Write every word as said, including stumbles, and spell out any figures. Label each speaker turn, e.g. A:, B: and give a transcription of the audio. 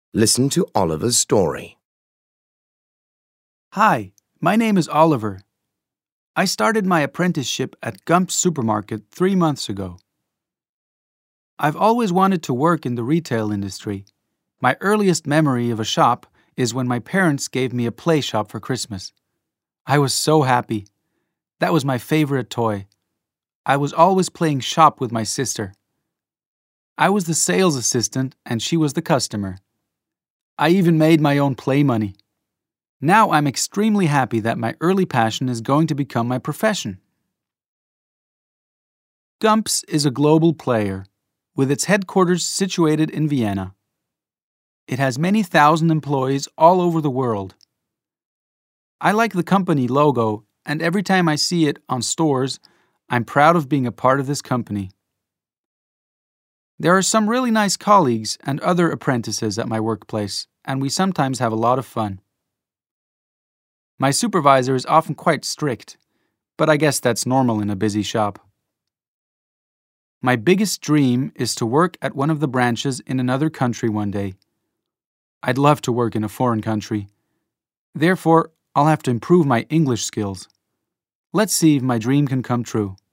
A: Listen to Oliver's story.
B: Hi, my name is Oliver. I started my apprenticeship at Gump's Supermarket three months ago. I've always wanted to work in the retail industry. My earliest memory of a shop is when my parents gave me a play shop for Christmas. I was so happy. That was my favorite toy. I was always playing shop with my sister. I was the sales assistant and she was the customer. I even made my own play money. Now I'm extremely happy that my early passion is going to become my profession. Gump's is a global player, with its headquarters situated in Vienna. It has many thousand employees all over the world. I like the company logo, and every time I see it on stores, I'm proud of being a part of this company. There are some really nice colleagues and other apprentices at my workplace, and we sometimes have a lot of fun. My supervisor is often quite strict, but I guess that's normal in a busy shop. My biggest dream is to work at one of the branches in another country one day. I'd love to work in a foreign country. Therefore, I'll have to improve my English skills. Let's see if my dream can come true.